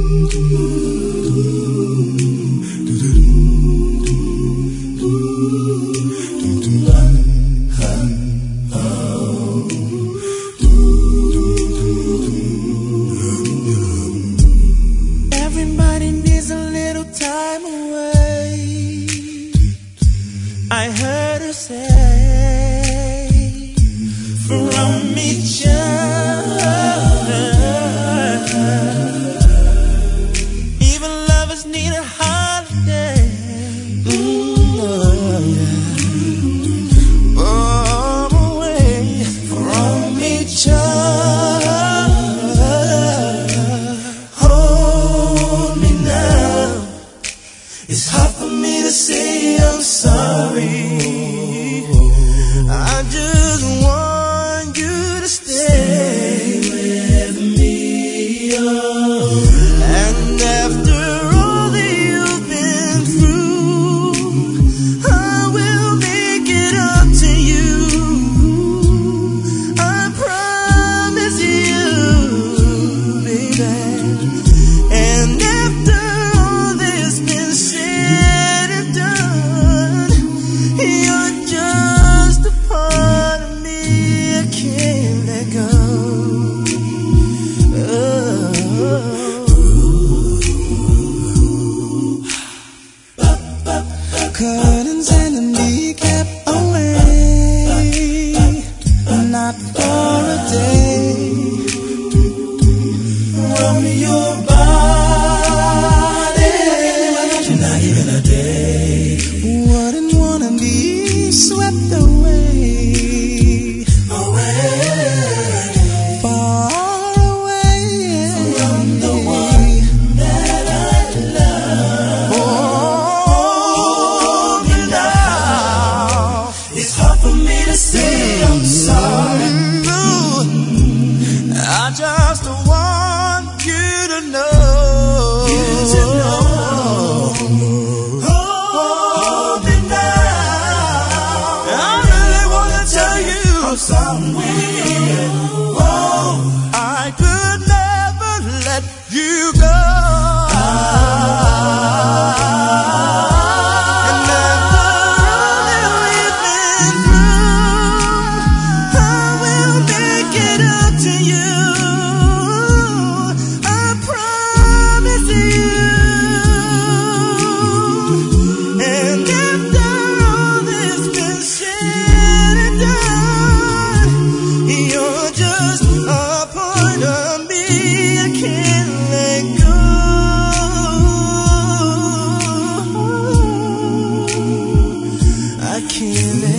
Everybody needs a little time away. I heard her say, from each other. Even lovers need a holiday. Far away from each other. Hold me now. It's hard for me to say I'm sorry. I just want you to stay with me. And after all that you've been through, I will make it up to you. I promise you, baby. And after all that's been said and done, you're just a part of me I can't let go. Curtains and a kneecap away, not for a day. Rub your body, not even a day. Wouldn't wanna be swept away, far away from the one that I love. Oh, you know, it's hard for me to say I'm sorry. I just want you to know. Hold me now. I really wanna tell you I'm sorry. Oh, I could never let you go. And after all that we've been through, I will make it up to you. I promise you. And after all that's been said and done, you're just a part of me I can't let go. I can't let